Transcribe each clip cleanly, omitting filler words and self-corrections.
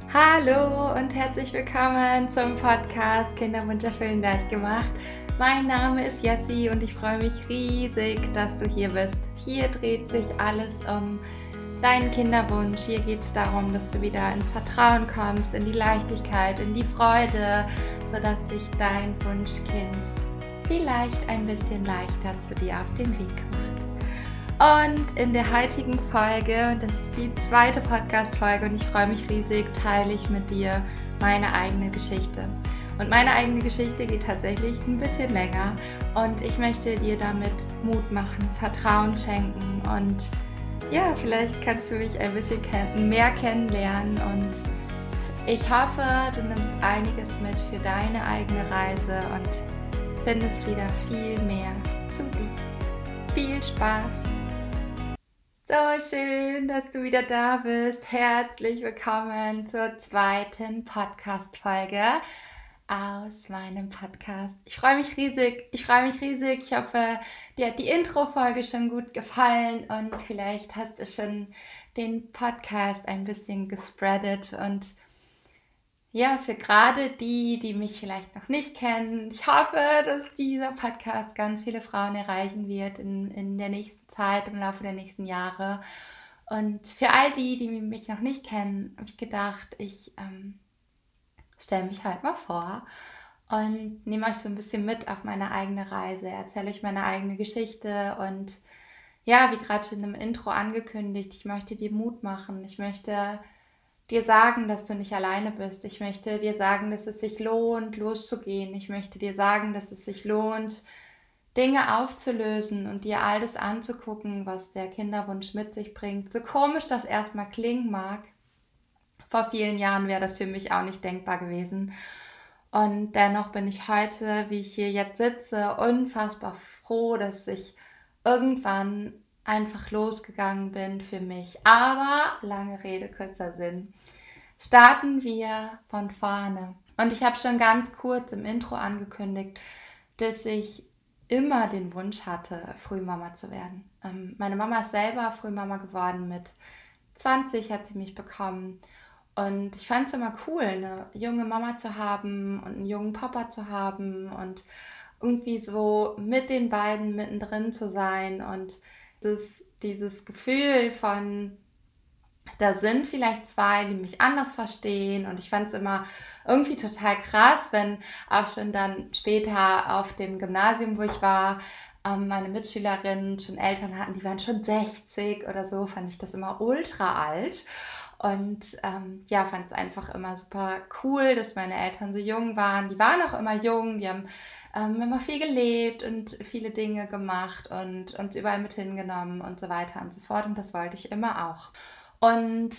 Hallo und herzlich willkommen zum Podcast Kinderwunsch erfüllen leicht gemacht. Mein Name ist Jessie und ich freue mich riesig, dass du hier bist. Hier dreht sich alles um deinen Kinderwunsch. Hier geht es darum, dass du wieder ins Vertrauen kommst, in die Leichtigkeit, in die Freude, sodass dich dein Wunschkind vielleicht ein bisschen leichter zu dir auf den Weg macht. Und in der heutigen Folge, und das ist die zweite Podcast-Folge und ich freue mich riesig, teile ich mit dir meine eigene Geschichte. Und meine eigene Geschichte geht tatsächlich ein bisschen länger und ich möchte dir damit Mut machen, Vertrauen schenken und ja, vielleicht kannst du mich ein bisschen mehr kennenlernen und ich hoffe, du nimmst einiges mit für deine eigene Reise und findest wieder viel mehr zu dir. Viel Spaß! So schön, dass du wieder da bist. Herzlich willkommen zur zweiten Podcast-Folge aus meinem Podcast. Ich freue mich riesig. Ich hoffe, dir hat die Intro-Folge schon gut gefallen und vielleicht hast du schon den Podcast ein bisschen gespreadet und ja, für gerade die mich vielleicht noch nicht kennen, ich hoffe, dass dieser Podcast ganz viele Frauen erreichen wird in der nächsten Zeit, im Laufe der nächsten Jahre. Und für all die mich noch nicht kennen, habe ich gedacht, ich stelle mich halt mal vor und nehme euch so ein bisschen mit auf meine eigene Reise, erzähle euch meine eigene Geschichte und ja, wie gerade schon im Intro angekündigt, ich möchte dir Mut machen, ich möchte dir sagen, dass du nicht alleine bist. Ich möchte dir sagen, dass es sich lohnt, loszugehen. Ich möchte dir sagen, dass es sich lohnt, Dinge aufzulösen und dir all das anzugucken, was der Kinderwunsch mit sich bringt. So komisch das erstmal klingen mag. Vor vielen Jahren wäre das für mich auch nicht denkbar gewesen. Und dennoch bin ich heute, wie ich hier jetzt sitze, unfassbar froh, dass ich irgendwann einfach losgegangen bin für mich. Aber, lange Rede, kurzer Sinn, starten wir von vorne. Und ich habe schon ganz kurz im Intro angekündigt, dass ich immer den Wunsch hatte, Frühmama zu werden. Meine Mama ist selber Frühmama geworden. Mit 20 hat sie mich bekommen. Und ich fand es immer cool, eine junge Mama zu haben und einen jungen Papa zu haben und irgendwie so mit den beiden mittendrin zu sein und dieses Gefühl von, da sind vielleicht zwei, die mich anders verstehen und ich fand es immer irgendwie total krass, wenn auch schon dann später auf dem Gymnasium, wo ich war, meine Mitschülerinnen schon Eltern hatten, die waren schon 60 oder so, fand ich das immer ultra alt. Und ja, fand es einfach immer super cool, dass meine Eltern so jung waren. Die waren auch immer jung, die haben immer viel gelebt und viele Dinge gemacht und uns überall mit hingenommen und so weiter und so fort. Und das wollte ich immer auch. Und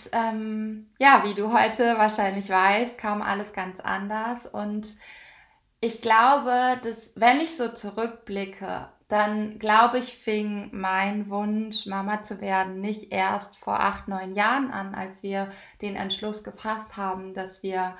ja, wie du heute wahrscheinlich weißt, kam alles ganz anders. Und ich glaube, dass wenn ich so zurückblicke, dann glaube ich, fing mein Wunsch, Mama zu werden, nicht erst vor 8, 9 Jahren an, als wir den Entschluss gefasst haben, dass wir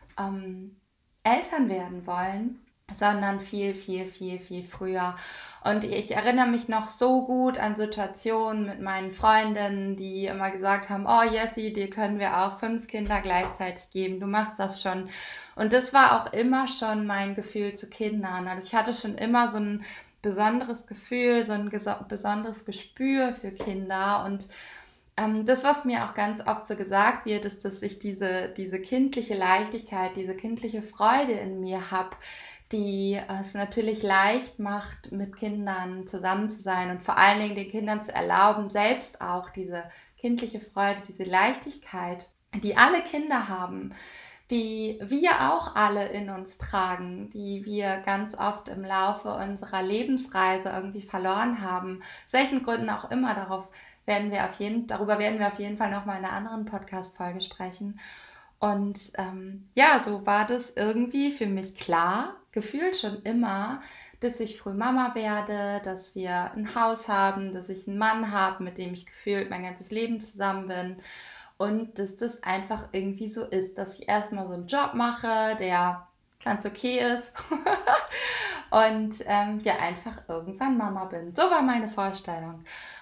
Eltern werden wollen, sondern viel, viel, viel, viel früher. Und ich erinnere mich noch so gut an Situationen mit meinen Freundinnen, die immer gesagt haben, oh Jessie, dir können wir auch 5 Kinder gleichzeitig geben, du machst das schon. Und das war auch immer schon mein Gefühl zu Kindern. Also ich hatte schon immer so ein besonderes Gefühl, so ein besonderes Gespür für Kinder und das, was mir auch ganz oft so gesagt wird, ist, dass ich diese kindliche Leichtigkeit, diese kindliche Freude in mir habe, die es natürlich leicht macht, mit Kindern zusammen zu sein und vor allen Dingen den Kindern zu erlauben, selbst auch diese kindliche Freude, diese Leichtigkeit, die alle Kinder haben, die wir auch alle in uns tragen, die wir ganz oft im Laufe unserer Lebensreise irgendwie verloren haben, aus welchen Gründen auch immer, darüber werden wir auf jeden Fall nochmal in einer anderen Podcast-Folge sprechen. Und ja, so war das irgendwie für mich klar, gefühlt schon immer, dass ich früh Mama werde, dass wir ein Haus haben, dass ich einen Mann habe, mit dem ich gefühlt mein ganzes Leben zusammen bin. Und dass das einfach irgendwie so ist, dass ich erstmal so einen Job mache, der ganz okay ist und ja, einfach irgendwann Mama bin. So war meine Vorstellung.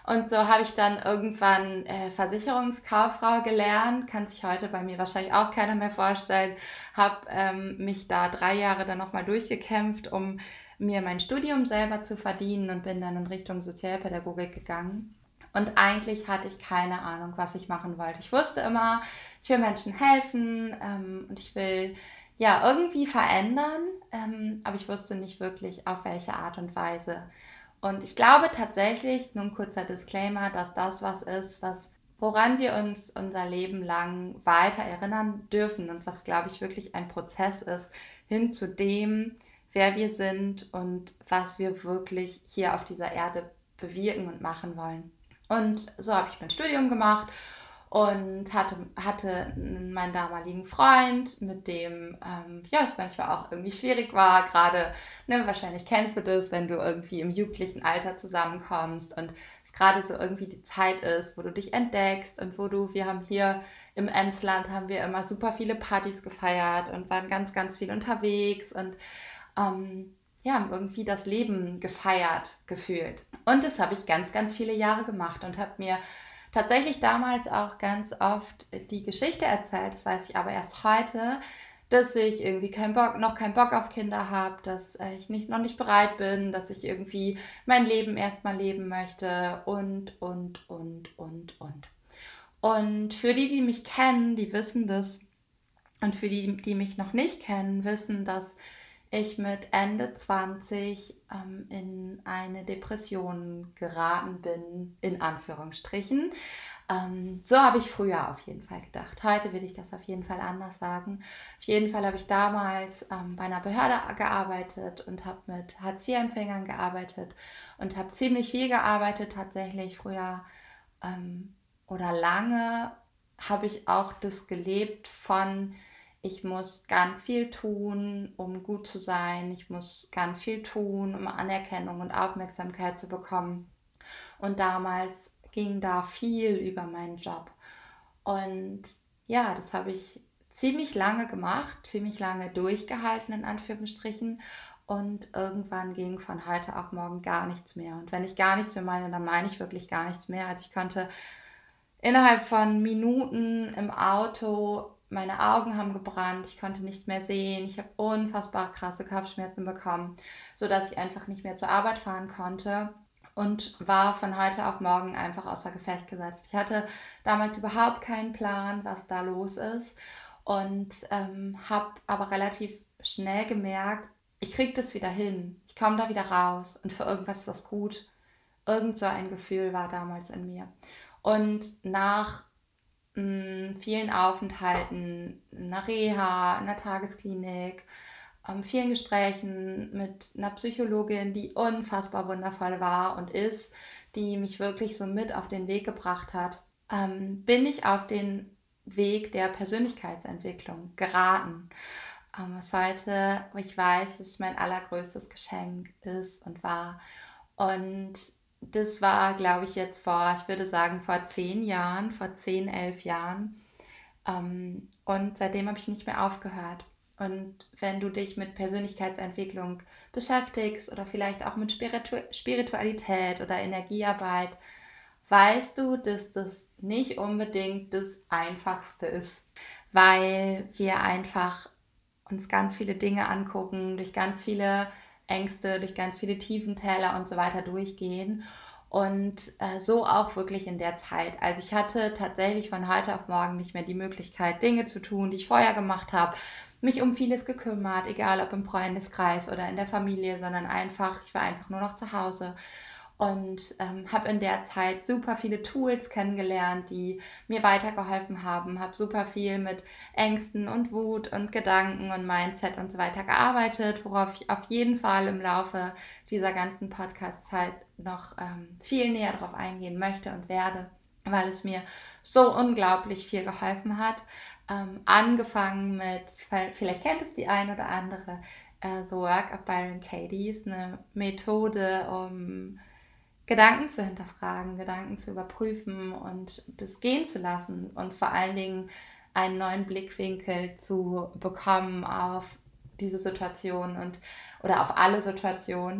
Und so habe ich dann irgendwann Versicherungskauffrau gelernt, kann sich heute bei mir wahrscheinlich auch keiner mehr vorstellen, habe mich da 3 Jahre dann nochmal durchgekämpft, um mir mein Studium selber zu verdienen und bin dann in Richtung Sozialpädagogik gegangen. Und eigentlich hatte ich keine Ahnung, was ich machen wollte. Ich wusste immer, ich will Menschen helfen und ich will ja irgendwie verändern, aber ich wusste nicht wirklich, auf welche Art und Weise. Und ich glaube tatsächlich, nur ein kurzer Disclaimer, dass das was ist, woran wir uns unser Leben lang weiter erinnern dürfen und was, glaube ich, wirklich ein Prozess ist, hin zu dem, wer wir sind und was wir wirklich hier auf dieser Erde bewirken und machen wollen. Und so habe ich mein Studium gemacht und hatte meinen damaligen Freund, mit dem es manchmal auch irgendwie schwierig war. Gerade, wahrscheinlich kennst du das, wenn du irgendwie im jugendlichen Alter zusammenkommst und es gerade so irgendwie die Zeit ist, wo du dich entdeckst und wir haben hier im Emsland haben wir immer super viele Partys gefeiert und waren ganz, ganz viel unterwegs und haben irgendwie das Leben gefeiert, gefühlt. Und das habe ich ganz, ganz viele Jahre gemacht und habe mir tatsächlich damals auch ganz oft die Geschichte erzählt, das weiß ich aber erst heute, dass ich irgendwie noch keinen Bock auf Kinder habe, dass ich noch nicht bereit bin, dass ich irgendwie mein Leben erstmal leben möchte und. Und für die mich kennen, die wissen das und für die mich noch nicht kennen, wissen, dass ich mit Ende 20 in eine Depression geraten bin, in Anführungsstrichen. So habe ich früher auf jeden Fall gedacht. Heute will ich das auf jeden Fall anders sagen. Auf jeden Fall habe ich damals bei einer Behörde gearbeitet und habe mit Hartz-IV-Empfängern gearbeitet und habe ziemlich viel gearbeitet tatsächlich früher oder lange habe ich auch das gelebt von: Ich muss ganz viel tun, um gut zu sein. Ich muss ganz viel tun, um Anerkennung und Aufmerksamkeit zu bekommen. Und damals ging da viel über meinen Job. Und ja, das habe ich ziemlich lange gemacht, ziemlich lange durchgehalten, in Anführungsstrichen. Und irgendwann ging von heute auf morgen gar nichts mehr. Und wenn ich gar nichts mehr meine, dann meine ich wirklich gar nichts mehr. Also ich konnte innerhalb von Minuten im Auto, meine Augen haben gebrannt, ich konnte nichts mehr sehen, ich habe unfassbar krasse Kopfschmerzen bekommen, sodass ich einfach nicht mehr zur Arbeit fahren konnte und war von heute auf morgen einfach außer Gefecht gesetzt. Ich hatte damals überhaupt keinen Plan, was da los ist und habe aber relativ schnell gemerkt, ich kriege das wieder hin, ich komme da wieder raus und für irgendwas ist das gut. Irgend so ein Gefühl war damals in mir. Und nach vielen Aufenthalten in der Reha, in der Tagesklinik, vielen Gesprächen mit einer Psychologin, die unfassbar wundervoll war und ist, die mich wirklich so mit auf den Weg gebracht hat, bin ich auf den Weg der Persönlichkeitsentwicklung geraten. Was heute, ich weiß, dass es mein allergrößtes Geschenk ist und war. Und das war, glaube ich, jetzt ich würde sagen, vor 10 Jahren, vor 10, 11 Jahren. Und seitdem habe ich nicht mehr aufgehört. Und wenn du dich mit Persönlichkeitsentwicklung beschäftigst oder vielleicht auch mit Spiritualität oder Energiearbeit, weißt du, dass das nicht unbedingt das Einfachste ist, weil wir einfach uns ganz viele Dinge angucken, durch ganz viele Ängste, durch ganz viele Tiefentäler und so weiter durchgehen und so auch wirklich in der Zeit. Also ich hatte tatsächlich von heute auf morgen nicht mehr die Möglichkeit, Dinge zu tun, die ich vorher gemacht habe, mich um vieles gekümmert, egal ob im Freundeskreis oder in der Familie, sondern ich war einfach nur noch zu Hause und habe in der Zeit super viele Tools kennengelernt, die mir weitergeholfen haben, habe super viel mit Ängsten und Wut und Gedanken und Mindset und so weiter gearbeitet, worauf ich auf jeden Fall im Laufe dieser ganzen Podcast-Zeit noch viel näher darauf eingehen möchte und werde, weil es mir so unglaublich viel geholfen hat. Angefangen mit, vielleicht kennt es die ein oder andere, The Work of Byron Katie ist eine Methode, um Gedanken zu hinterfragen, Gedanken zu überprüfen und das gehen zu lassen und vor allen Dingen einen neuen Blickwinkel zu bekommen auf diese Situation oder auf alle Situationen,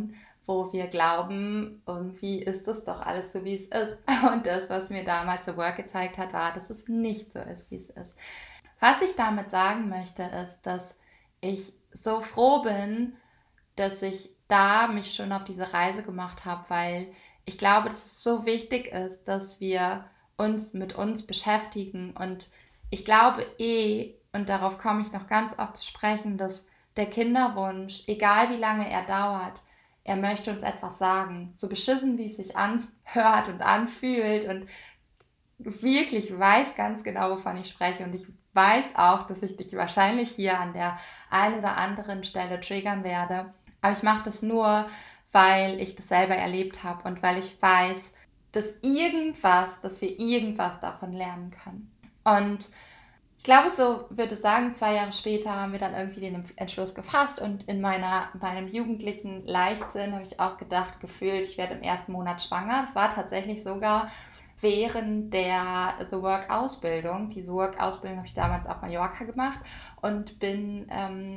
wo wir glauben, irgendwie ist das doch alles so, wie es ist. Und das, was mir damals The Work gezeigt hat, war, dass es nicht so ist, wie es ist. Was ich damit sagen möchte, ist, dass ich so froh bin, dass ich da mich schon auf diese Reise gemacht habe, weil ich glaube, dass es so wichtig ist, dass wir uns mit uns beschäftigen. Und ich glaube und darauf komme ich noch ganz oft zu sprechen, dass der Kinderwunsch, egal wie lange er dauert, er möchte uns etwas sagen. So beschissen, wie es sich anhört und anfühlt, und wirklich weiß ganz genau, wovon ich spreche, und ich weiß auch, dass ich dich wahrscheinlich hier an der einen oder anderen Stelle triggern werde, aber ich mache das nur, weil ich das selber erlebt habe und weil ich weiß, dass wir irgendwas davon lernen können. Und ich glaube, so würde ich sagen, 2 Jahre später haben wir dann irgendwie den Entschluss gefasst, und in meinem jugendlichen Leichtsinn habe ich auch gefühlt, ich werde im 1. Monat schwanger. Das war tatsächlich sogar während der The Work-Ausbildung. Diese Work-Ausbildung habe ich damals auf Mallorca gemacht und bin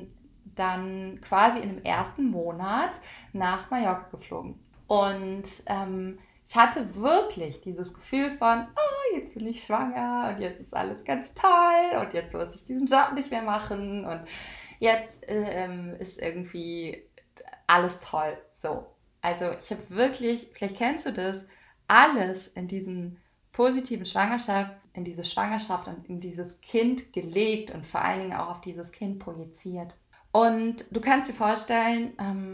dann quasi in dem 1. Monat nach Mallorca geflogen. Und ich hatte wirklich dieses Gefühl von, oh, jetzt bin ich schwanger und jetzt ist alles ganz toll und jetzt muss ich diesen Job nicht mehr machen und jetzt ist irgendwie alles toll. So, also ich habe wirklich, vielleicht kennst du das, alles in diesen positiven Schwangerschaft, in diese Schwangerschaft und in dieses Kind gelegt und vor allen Dingen auch auf dieses Kind projiziert. Und du kannst dir vorstellen,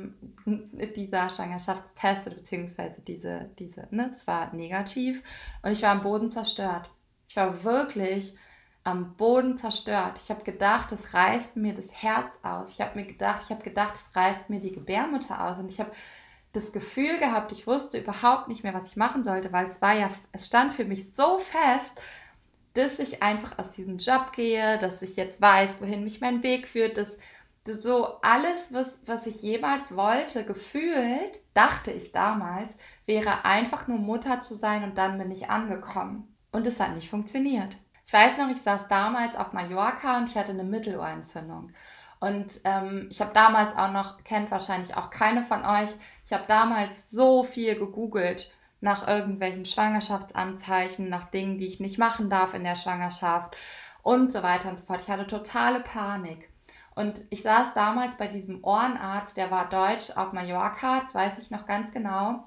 dieser Schwangerschaftstest beziehungsweise es war negativ und ich war am Boden zerstört. Ich war wirklich am Boden zerstört. Ich habe gedacht, es reißt mir das Herz aus. Ich habe gedacht, es reißt mir die Gebärmutter aus. Und ich habe das Gefühl gehabt, ich wusste überhaupt nicht mehr, was ich machen sollte, weil es stand für mich so fest, dass ich einfach aus diesem Job gehe, dass ich jetzt weiß, wohin mich mein Weg führt, dass so alles, was ich jemals wollte, gefühlt, dachte ich damals, wäre einfach nur Mutter zu sein, und dann bin ich angekommen. Und es hat nicht funktioniert. Ich weiß noch, ich saß damals auf Mallorca und ich hatte eine Mittelohrentzündung. Und ich habe damals auch noch, kennt wahrscheinlich auch keine von euch, ich habe damals so viel gegoogelt nach irgendwelchen Schwangerschaftsanzeichen, nach Dingen, die ich nicht machen darf in der Schwangerschaft und so weiter und so fort. Ich hatte totale Panik. Und ich saß damals bei diesem Ohrenarzt, der war deutsch, auf Mallorca, das weiß ich noch ganz genau.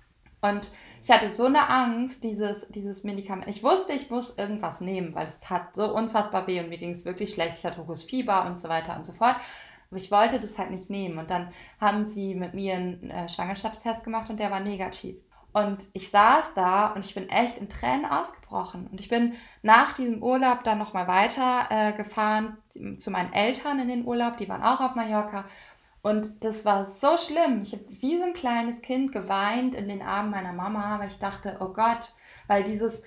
Und ich hatte so eine Angst, dieses Medikament. Ich wusste, ich muss irgendwas nehmen, weil es tat so unfassbar weh und mir ging es wirklich schlecht. Ich hatte hohes Fieber und so weiter und so fort. Aber ich wollte das halt nicht nehmen. Und dann haben sie mit mir einen Schwangerschaftstest gemacht und der war negativ. Und ich saß da und ich bin echt in Tränen ausgebrochen. Und ich bin nach diesem Urlaub dann nochmal weiter gefahren zu meinen Eltern in den Urlaub. Die waren auch auf Mallorca. Und das war so schlimm. Ich habe wie so ein kleines Kind geweint in den Armen meiner Mama, weil ich dachte, oh Gott, weil dieses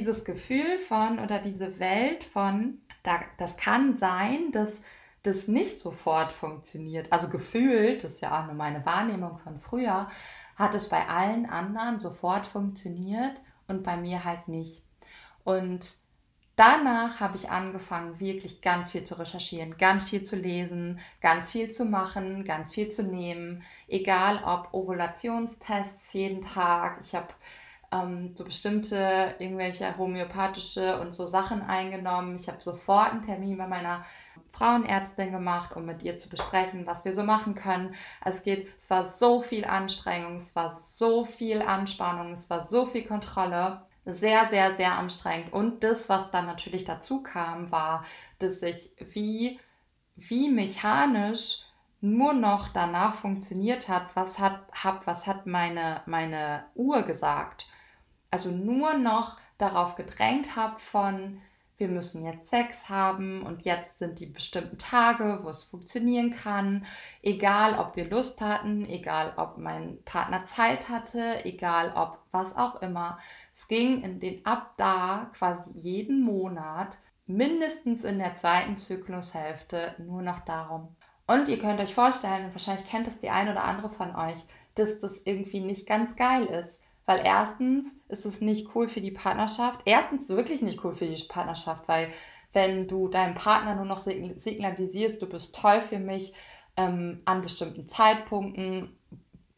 Gefühl von oder diese Welt von, das kann sein, dass das nicht sofort funktioniert. Also gefühlt, das ist ja auch nur meine Wahrnehmung von früher, hat es bei allen anderen sofort funktioniert und bei mir halt nicht. Und danach habe ich angefangen, wirklich ganz viel zu recherchieren, ganz viel zu lesen, ganz viel zu machen, ganz viel zu nehmen. Egal ob Ovulationstests jeden Tag. Ich habe so bestimmte irgendwelche homöopathische und so Sachen eingenommen. Ich habe sofort einen Termin bei meiner Frauenärztin gemacht, um mit ihr zu besprechen, was wir so machen können. Es war so viel Anstrengung, es war so viel Anspannung, es war so viel Kontrolle. Sehr, sehr, sehr anstrengend. Und das, was dann natürlich dazu kam, war, dass ich wie mechanisch nur noch danach funktioniert hat, was hat meine Uhr gesagt. Also nur noch darauf gedrängt habe von, wir müssen jetzt Sex haben und jetzt sind die bestimmten Tage, wo es funktionieren kann. Egal, ob wir Lust hatten, egal, ob mein Partner Zeit hatte, egal, ob was auch immer. Es ging ab da quasi jeden Monat, mindestens in der 2. Zyklushälfte, nur noch darum. Und ihr könnt euch vorstellen, und wahrscheinlich kennt es die eine oder andere von euch, dass das irgendwie nicht ganz geil ist. Weil erstens ist es nicht cool für die Partnerschaft. Erstens wirklich nicht cool für die Partnerschaft, weil wenn du deinem Partner nur noch signalisierst, du bist toll für mich, an bestimmten Zeitpunkten,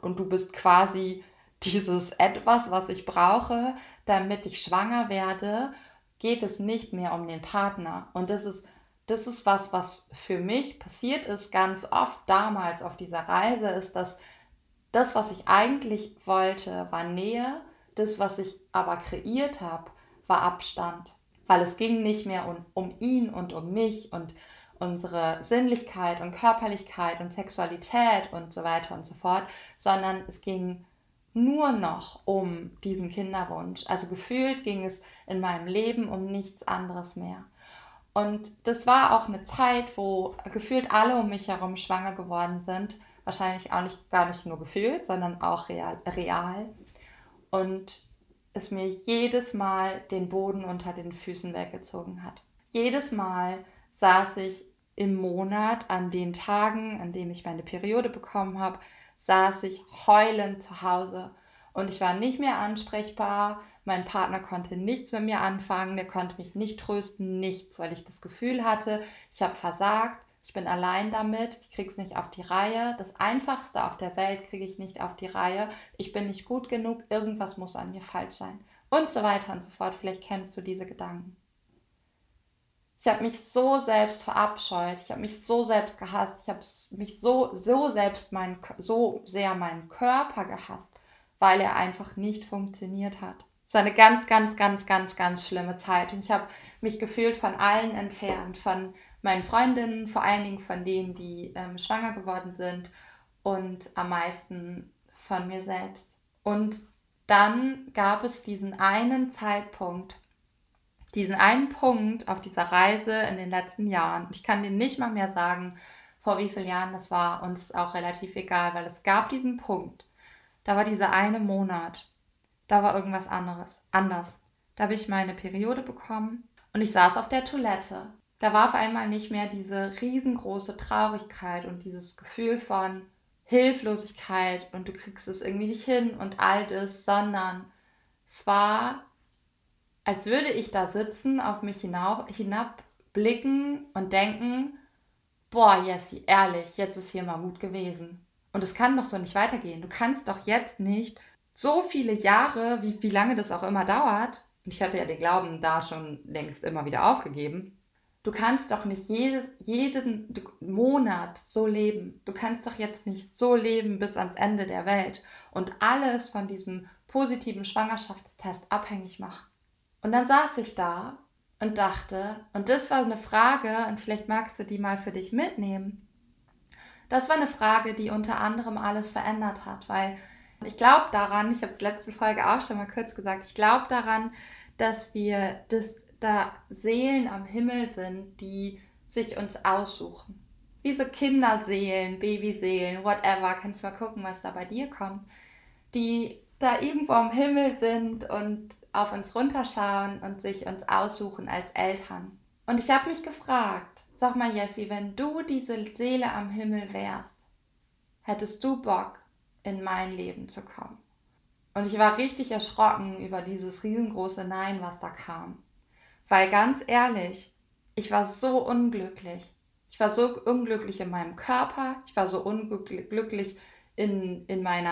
und du bist quasi dieses Etwas, was ich brauche, damit ich schwanger werde, geht es nicht mehr um den Partner. Und das ist was für mich passiert ist, ganz oft damals auf dieser Reise, ist, dass das, was ich eigentlich wollte, war Nähe. Das, was ich aber kreiert habe, war Abstand. Weil es ging nicht mehr um ihn und um mich und unsere Sinnlichkeit und Körperlichkeit und Sexualität und so weiter und so fort, sondern es ging nur noch um diesen Kinderwunsch. Also gefühlt ging es in meinem Leben um nichts anderes mehr. Und das war auch eine Zeit, wo gefühlt alle um mich herum schwanger geworden sind. Wahrscheinlich auch nicht, gar nicht nur gefühlt, sondern auch real. Und es mir jedes Mal den Boden unter den Füßen weggezogen hat. Jedes Mal saß ich im Monat an den Tagen, an denen ich meine Periode bekommen habe, saß ich heulend zu Hause. Und ich war nicht mehr ansprechbar. Mein Partner konnte nichts mit mir anfangen. Der konnte mich nicht trösten, nichts, weil ich das Gefühl hatte, ich habe versagt. Ich bin allein damit, ich kriege es nicht auf die Reihe. Das Einfachste auf der Welt kriege ich nicht auf die Reihe. Ich bin nicht gut genug, irgendwas muss an mir falsch sein. Und so weiter und so fort. Vielleicht kennst du diese Gedanken. Ich habe mich so selbst verabscheut, ich habe mich so selbst gehasst, ich habe mich so sehr meinen Körper gehasst, weil er einfach nicht funktioniert hat. Es war eine ganz, ganz, ganz, ganz, ganz schlimme Zeit. Und ich habe mich gefühlt von allen entfernt, von meinen Freundinnen, vor allen Dingen von denen, die schwanger geworden sind und am meisten von mir selbst. Und dann gab es diesen einen Punkt auf dieser Reise in den letzten Jahren. Ich kann dir nicht mal mehr sagen, vor wie vielen Jahren das war, und es ist auch relativ egal, weil es gab diesen Punkt. Da war dieser eine Monat, da war irgendwas anders. Da habe ich meine Periode bekommen und ich saß auf der Toilette. Da war auf einmal nicht mehr diese riesengroße Traurigkeit und dieses Gefühl von Hilflosigkeit und du kriegst es irgendwie nicht hin und all das, sondern es war, als würde ich da sitzen, auf mich hinabblicken und denken, boah, Jessie, ehrlich, jetzt ist hier mal gut gewesen. Und es kann doch so nicht weitergehen. Du kannst doch jetzt nicht so viele Jahre, wie lange das auch immer dauert, und ich hatte ja den Glauben da schon längst immer wieder aufgegeben, du kannst doch nicht jeden Monat so leben. Du kannst doch jetzt nicht so leben bis ans Ende der Welt und alles von diesem positiven Schwangerschaftstest abhängig machen. Und dann saß ich da und dachte, und das war eine Frage, und vielleicht magst du die mal für dich mitnehmen. Das war eine Frage, die unter anderem alles verändert hat, weil ich glaube daran, ich habe es letzte Folge auch schon mal kurz gesagt, ich glaube daran, dass da Seelen am Himmel sind, die sich uns aussuchen. Wie so Kinderseelen, Babyseelen, whatever, kannst du mal gucken, was da bei dir kommt, die da irgendwo am Himmel sind und auf uns runterschauen und sich uns aussuchen als Eltern. Und ich habe mich gefragt, sag mal Jessie, wenn du diese Seele am Himmel wärst, hättest du Bock, in mein Leben zu kommen? Und ich war richtig erschrocken über dieses riesengroße Nein, was da kam. Weil ganz ehrlich, ich war so unglücklich. Ich war so unglücklich in meinem Körper, ich war so unglücklich in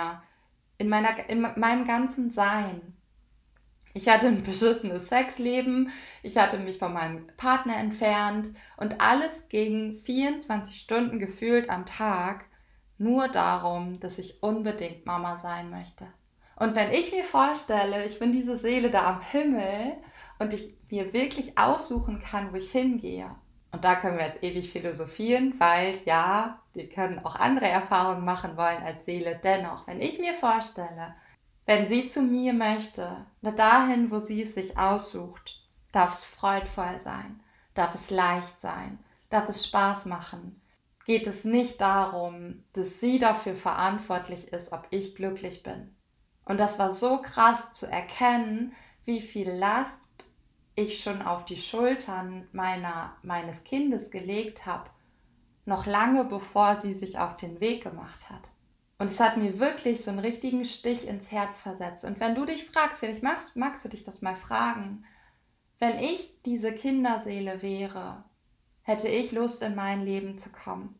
meinem ganzen Sein. Ich hatte ein beschissenes Sexleben, ich hatte mich von meinem Partner entfernt und alles ging 24 Stunden gefühlt am Tag nur darum, dass ich unbedingt Mama sein möchte. Und wenn ich mir vorstelle, ich bin diese Seele da am Himmel und ich mir wirklich aussuchen kann, wo ich hingehe, und da können wir jetzt ewig philosophieren, weil ja, wir können auch andere Erfahrungen machen wollen als Seele. Dennoch, wenn ich mir vorstelle, wenn sie zu mir möchte, dahin, wo sie es sich aussucht, darf es freudvoll sein, darf es leicht sein, darf es Spaß machen. Geht es nicht darum, dass sie dafür verantwortlich ist, ob ich glücklich bin. Und das war so krass zu erkennen, wie viel Last ich schon auf die Schultern meines Kindes gelegt habe, noch lange bevor sie sich auf den Weg gemacht hat. Und es hat mir wirklich so einen richtigen Stich ins Herz versetzt. Und wenn du dich fragst, vielleicht magst du dich das mal fragen, wenn ich diese Kinderseele wäre, hätte ich Lust, in mein Leben zu kommen?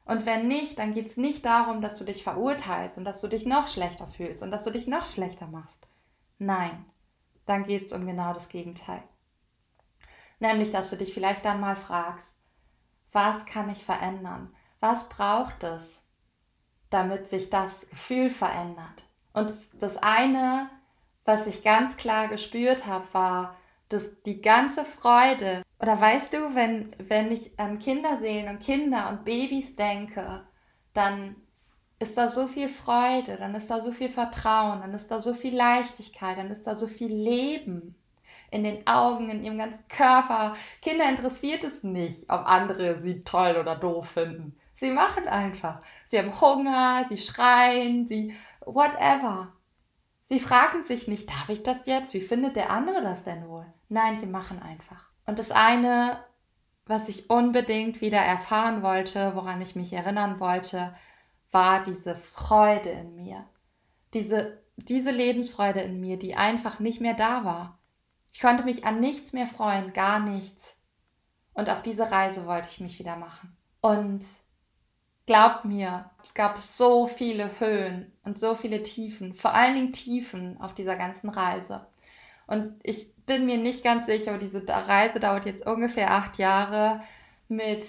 Und wenn nicht, dann geht es nicht darum, dass du dich verurteilst und dass du dich noch schlechter fühlst und dass du dich noch schlechter machst. Nein, dann geht es um genau das Gegenteil. Nämlich, dass du dich vielleicht dann mal fragst, was kann ich verändern? Was braucht es, damit sich das Gefühl verändert? Und das eine, was ich ganz klar gespürt habe, war, dass die ganze Freude, oder weißt du, wenn ich an Kinderseelen und Kinder und Babys denke, dann ist da so viel Freude, dann ist da so viel Vertrauen, dann ist da so viel Leichtigkeit, dann ist da so viel Leben in den Augen, in ihrem ganzen Körper. Kinder interessiert es nicht, ob andere sie toll oder doof finden. Sie machen einfach. Sie haben Hunger, sie schreien, sie whatever. Sie fragen sich nicht, darf ich das jetzt? Wie findet der andere das denn wohl? Nein, sie machen einfach. Und das eine, was ich unbedingt wieder erfahren wollte, woran ich mich erinnern wollte, war diese Freude in mir. Diese Lebensfreude in mir, die einfach nicht mehr da war. Ich konnte mich an nichts mehr freuen, gar nichts. Und auf diese Reise wollte ich mich wieder machen. Und glaub mir, es gab so viele Höhen und so viele Tiefen, vor allen Dingen Tiefen auf dieser ganzen Reise. Und ich bin mir nicht ganz sicher, aber diese Reise dauert jetzt ungefähr 8 Jahre mit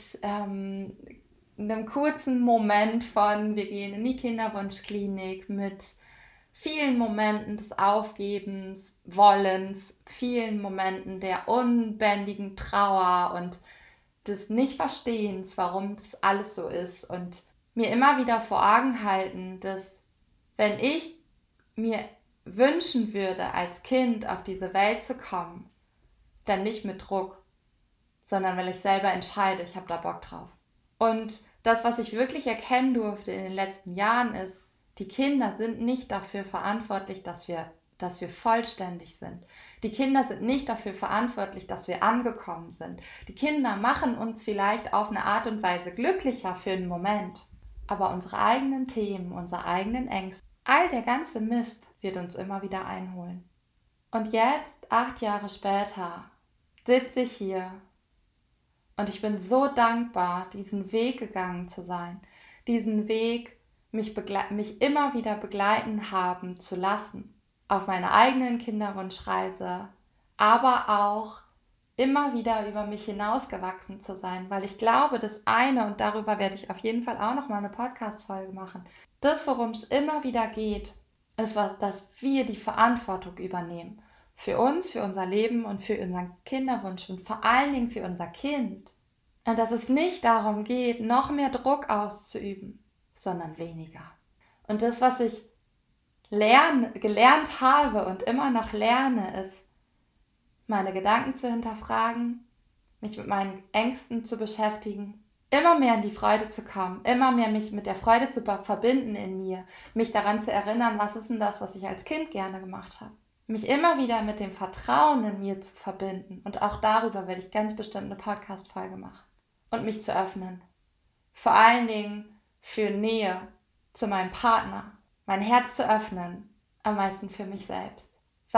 einem kurzen Moment von, wir gehen in die Kinderwunschklinik, mit vielen Momenten des Aufgebens, Wollens, vielen Momenten der unbändigen Trauer und des Nicht-Verstehens, warum das alles so ist, und mir immer wieder vor Augen halten, dass wenn ich mir wünschen würde, als Kind auf diese Welt zu kommen, dann nicht mit Druck, sondern weil ich selber entscheide, ich habe da Bock drauf. Und das, was ich wirklich erkennen durfte in den letzten Jahren, ist, die Kinder sind nicht dafür verantwortlich, dass wir vollständig sind. Die Kinder sind nicht dafür verantwortlich, dass wir angekommen sind. Die Kinder machen uns vielleicht auf eine Art und Weise glücklicher für einen Moment. Aber unsere eigenen Themen, unsere eigenen Ängste, all der ganze Mist wird uns immer wieder einholen. Und jetzt, 8 Jahre später, sitze ich hier und ich bin so dankbar, diesen Weg gegangen zu sein, diesen Weg mich immer wieder begleiten haben zu lassen, auf meiner eigenen Kinderwunschreise, aber auch immer wieder über mich hinausgewachsen zu sein, weil ich glaube, das eine, und darüber werde ich auf jeden Fall auch noch mal eine Podcast-Folge machen, das, worum es immer wieder geht, ist, dass wir die Verantwortung übernehmen für uns, für unser Leben und für unseren Kinderwunsch und vor allen Dingen für unser Kind. Und dass es nicht darum geht, noch mehr Druck auszuüben, sondern weniger. Und das, was ich gelernt habe und immer noch lerne, ist, meine Gedanken zu hinterfragen, mich mit meinen Ängsten zu beschäftigen, immer mehr in die Freude zu kommen, immer mehr mich mit der Freude zu verbinden in mir, mich daran zu erinnern, was ist denn das, was ich als Kind gerne gemacht habe. Mich immer wieder mit dem Vertrauen in mir zu verbinden, und auch darüber werde ich ganz bestimmt eine Podcast-Folge machen. Und mich zu öffnen. Vor allen Dingen für Nähe zu meinem Partner, mein Herz zu öffnen, am meisten für mich selbst.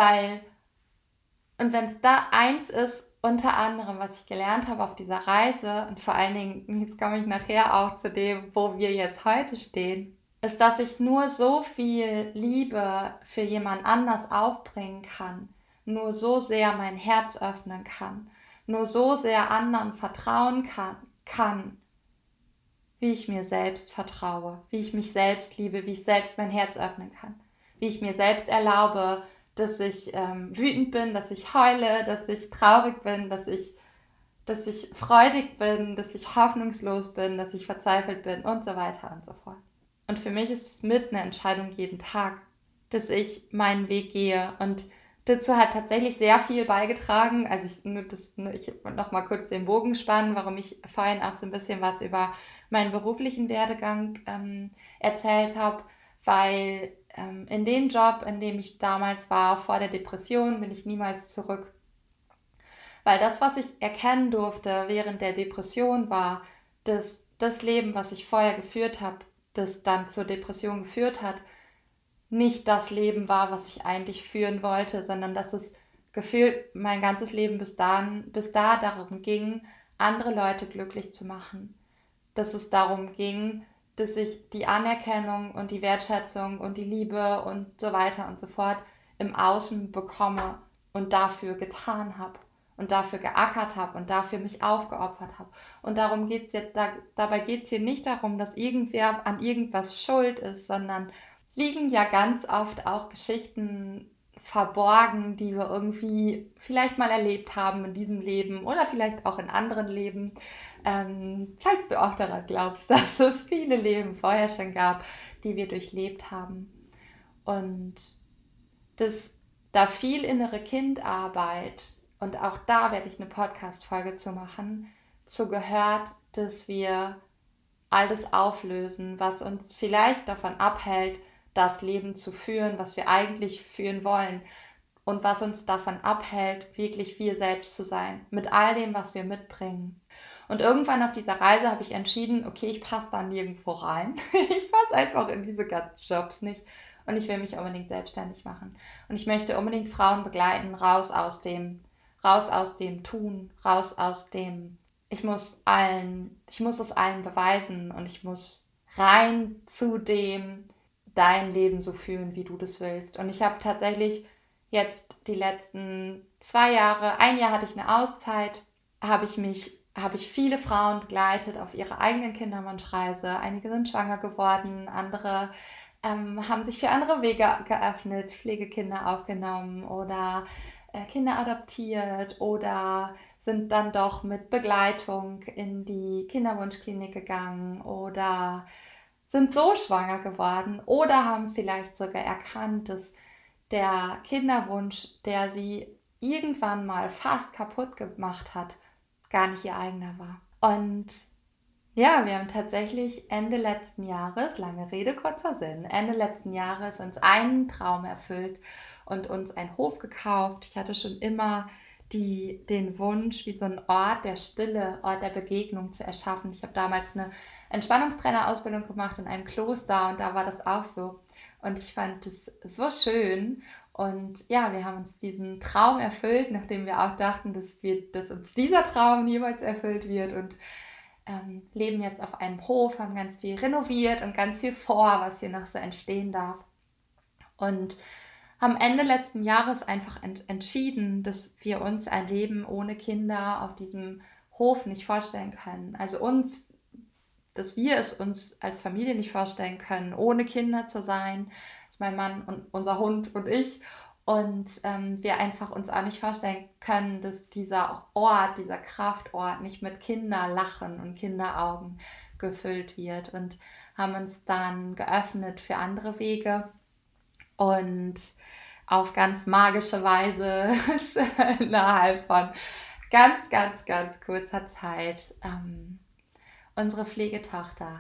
Und wenn es da eins ist, unter anderem, was ich gelernt habe auf dieser Reise, und vor allen Dingen, jetzt komme ich nachher auch zu dem, wo wir jetzt heute stehen, ist, dass ich nur so viel Liebe für jemand anders aufbringen kann, nur so sehr mein Herz öffnen kann, nur so sehr anderen vertrauen kann, wie ich mir selbst vertraue, wie ich mich selbst liebe, wie ich selbst mein Herz öffnen kann, wie ich mir selbst erlaube, dass ich wütend bin, dass ich heule, dass ich traurig bin, dass ich freudig bin, dass ich hoffnungslos bin, dass ich verzweifelt bin und so weiter und so fort. Und für mich ist es mit eine Entscheidung jeden Tag, dass ich meinen Weg gehe, und dazu hat tatsächlich sehr viel beigetragen. Also ich noch mal kurz den Bogen spannen, warum ich vorhin auch so ein bisschen was über meinen beruflichen Werdegang erzählt habe, weil in den Job, in dem ich damals war, vor der Depression, bin ich niemals zurück. Weil das, was ich erkennen durfte während der Depression, war, dass das Leben, was ich vorher geführt habe, das dann zur Depression geführt hat, nicht das Leben war, was ich eigentlich führen wollte, sondern dass es gefühlt mein ganzes Leben bis da darum ging, andere Leute glücklich zu machen, dass es darum ging, dass ich die Anerkennung und die Wertschätzung und die Liebe und so weiter und so fort im Außen bekomme und dafür getan habe und dafür geackert habe und dafür mich aufgeopfert habe. Und darum geht's jetzt, dabei geht es hier nicht darum, dass irgendwer an irgendwas schuld ist, sondern liegen ja ganz oft auch Geschichten verborgen, die wir irgendwie vielleicht mal erlebt haben in diesem Leben oder vielleicht auch in anderen Leben. Falls du auch daran glaubst, dass es viele Leben vorher schon gab, die wir durchlebt haben. Und dass da viel innere Kindarbeit, und auch da werde ich eine Podcast-Folge zu machen, zu gehört, dass wir all das auflösen, was uns vielleicht davon abhält, das Leben zu führen, was wir eigentlich führen wollen und was uns davon abhält, wirklich wir selbst zu sein, mit all dem, was wir mitbringen. Und irgendwann auf dieser Reise habe ich entschieden, okay, ich passe da nirgendwo rein. Ich passe einfach in diese ganzen Jobs nicht und ich will mich unbedingt selbstständig machen. Und ich möchte unbedingt Frauen begleiten, raus aus dem Tun, raus aus dem, ich muss es allen beweisen und ich muss rein zu dem, dein Leben so fühlen, wie du das willst. Und ich habe tatsächlich jetzt die letzten 2 Jahre, 1 Jahr hatte ich eine Auszeit, habe ich viele Frauen begleitet auf ihrer eigenen Kinderwunschreise. Einige sind schwanger geworden, andere haben sich für andere Wege geöffnet, Pflegekinder aufgenommen oder Kinder adoptiert oder sind dann doch mit Begleitung in die Kinderwunschklinik gegangen oder sind so schwanger geworden oder haben vielleicht sogar erkannt, dass der Kinderwunsch, der sie irgendwann mal fast kaputt gemacht hat, gar nicht ihr eigener war. Und ja, wir haben tatsächlich Ende letzten Jahres, lange Rede, kurzer Sinn, Ende letzten Jahres uns einen Traum erfüllt und uns einen Hof gekauft. Ich hatte schon immer den Wunsch, wie so ein Ort der Stille, Ort der Begegnung zu erschaffen. Ich habe damals eine Entspannungstrainerausbildung gemacht in einem Kloster und da war das auch so. Und ich fand das so schön. Und ja, wir haben uns diesen Traum erfüllt, nachdem wir auch dachten, dass uns dieser Traum niemals erfüllt wird. Und leben jetzt auf einem Hof, haben ganz viel renoviert und ganz viel vor, was hier noch so entstehen darf. Und haben Ende letzten Jahres einfach entschieden, dass wir uns ein Leben ohne Kinder auf diesem Hof nicht vorstellen können. Also dass wir es uns als Familie nicht vorstellen können, ohne Kinder zu sein. Das ist mein Mann und unser Hund und ich. Und wir einfach uns auch nicht vorstellen können, dass dieser Ort, dieser Kraftort nicht mit Kinderlachen und Kinderaugen gefüllt wird. Und haben uns dann geöffnet für andere Wege. Und auf ganz magische Weise ist innerhalb von ganz, ganz, ganz kurzer Zeit unsere Pflegetochter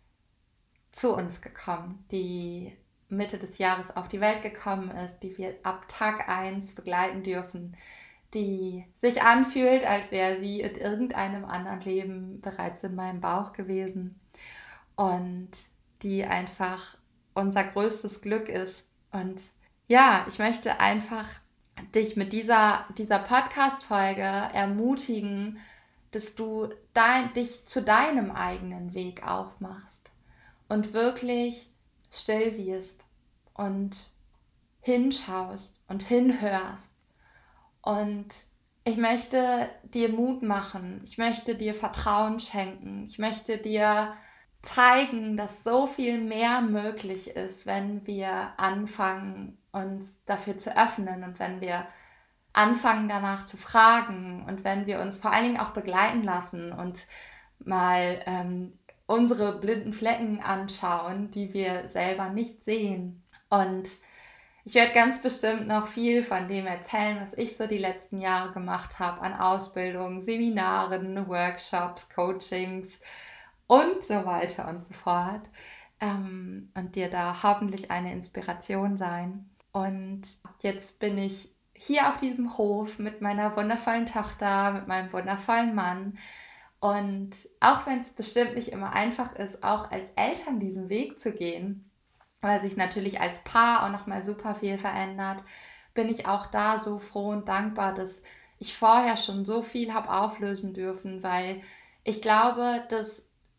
zu uns gekommen, die Mitte des Jahres auf die Welt gekommen ist, die wir ab Tag 1 begleiten dürfen, die sich anfühlt, als wäre sie in irgendeinem anderen Leben bereits in meinem Bauch gewesen und die einfach unser größtes Glück ist. Und ja, ich möchte einfach dich mit dieser Podcast-Folge ermutigen, dass du dich zu deinem eigenen Weg aufmachst und wirklich still wirst und hinschaust und hinhörst. Und ich möchte dir Mut machen, ich möchte dir Vertrauen schenken, ich möchte dir zeigen, dass so viel mehr möglich ist, wenn wir anfangen, uns dafür zu öffnen und wenn wir anfangen, danach zu fragen und wenn wir uns vor allen Dingen auch begleiten lassen und mal unsere blinden Flecken anschauen, die wir selber nicht sehen. Und ich werde ganz bestimmt noch viel von dem erzählen, was ich so die letzten Jahre gemacht habe an Ausbildungen, Seminaren, Workshops, Coachings und so weiter und so fort. Und dir da hoffentlich eine Inspiration sein. Und jetzt bin ich hier auf diesem Hof mit meiner wundervollen Tochter, mit meinem wundervollen Mann. Und auch wenn es bestimmt nicht immer einfach ist, auch als Eltern diesen Weg zu gehen, weil sich natürlich als Paar auch nochmal super viel verändert, bin ich auch da so froh und dankbar, dass ich vorher schon so viel habe auflösen dürfen, weil ich glaube, dass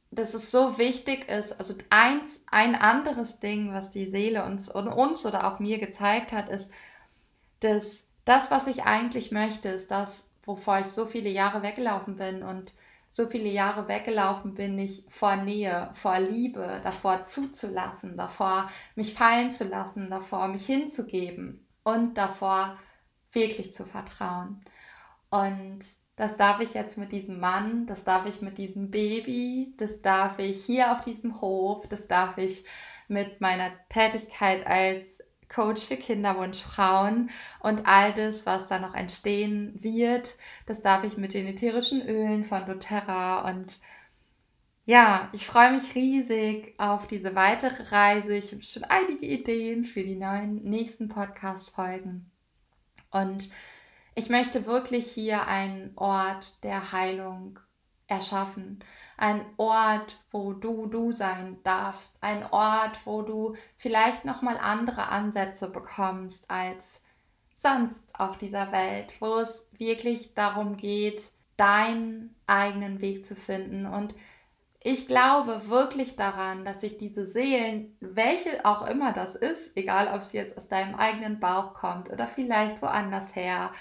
dass es so wichtig ist, also ein anderes Ding, was die Seele uns oder auch mir gezeigt hat, ist, dass das, was ich eigentlich möchte, ist das, wovor ich so viele Jahre weggelaufen bin. Und so viele Jahre weggelaufen bin ich vor Nähe, vor Liebe, davor zuzulassen, davor mich fallen zu lassen, davor mich hinzugeben und davor wirklich zu vertrauen. Und das darf ich jetzt mit diesem Mann, das darf ich mit diesem Baby, das darf ich hier auf diesem Hof, das darf ich mit meiner Tätigkeit als Coach für Kinderwunschfrauen und all das, was da noch entstehen wird, das darf ich mit den ätherischen Ölen von doTERRA. Und ja, ich freue mich riesig auf diese weitere Reise. Ich habe schon einige Ideen für die nächsten Podcast-Folgen. Und ich möchte wirklich hier einen Ort der Heilung erschaffen. Ein Ort, wo du sein darfst. Ein Ort, wo du vielleicht nochmal andere Ansätze bekommst als sonst auf dieser Welt. Wo es wirklich darum geht, deinen eigenen Weg zu finden. Und ich glaube wirklich daran, dass sich diese Seelen, welche auch immer das ist, egal ob es jetzt aus deinem eigenen Bauch kommt oder vielleicht woanders her,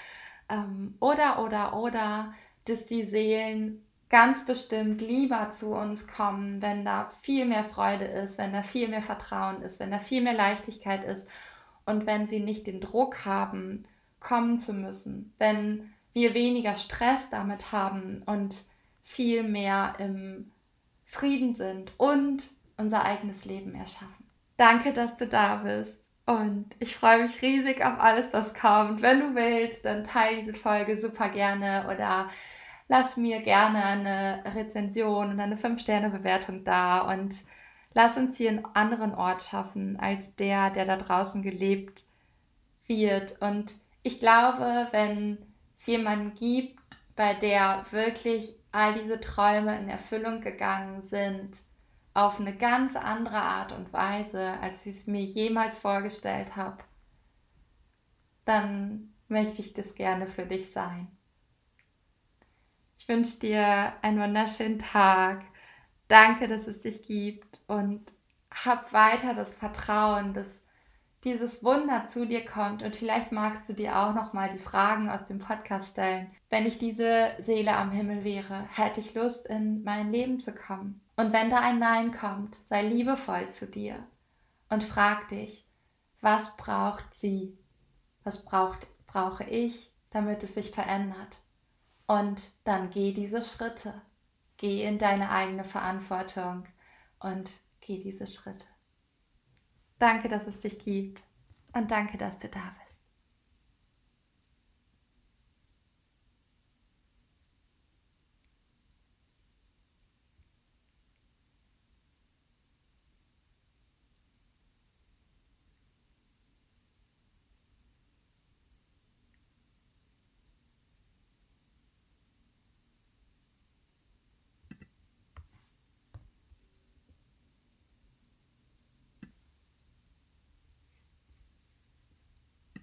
oder, dass die Seelen ganz bestimmt lieber zu uns kommen, wenn da viel mehr Freude ist, wenn da viel mehr Vertrauen ist, wenn da viel mehr Leichtigkeit ist und wenn sie nicht den Druck haben, kommen zu müssen, wenn wir weniger Stress damit haben und viel mehr im Frieden sind und unser eigenes Leben erschaffen. Danke, dass du da bist. Und ich freue mich riesig auf alles, was kommt. Wenn du willst, dann teile diese Folge super gerne oder lass mir gerne eine Rezension und eine 5-Sterne-Bewertung da und lass uns hier einen anderen Ort schaffen als der da draußen gelebt wird. Und ich glaube, wenn es jemanden gibt, bei der wirklich all diese Träume in Erfüllung gegangen sind, auf eine ganz andere Art und Weise, als ich es mir jemals vorgestellt habe, dann möchte ich das gerne für dich sein. Ich wünsche dir einen wunderschönen Tag. Danke, dass es dich gibt und hab weiter das Vertrauen, dass dieses Wunder zu dir kommt. Und vielleicht magst du dir auch nochmal die Fragen aus dem Podcast stellen. Wenn ich diese Seele am Himmel wäre, hätte ich Lust, in mein Leben zu kommen. Und wenn da ein Nein kommt, sei liebevoll zu dir und frag dich, was braucht sie? Was brauche ich, damit es sich verändert? Und dann geh diese Schritte. Geh in deine eigene Verantwortung und geh diese Schritte. Danke, dass es dich gibt und danke, dass du da bist.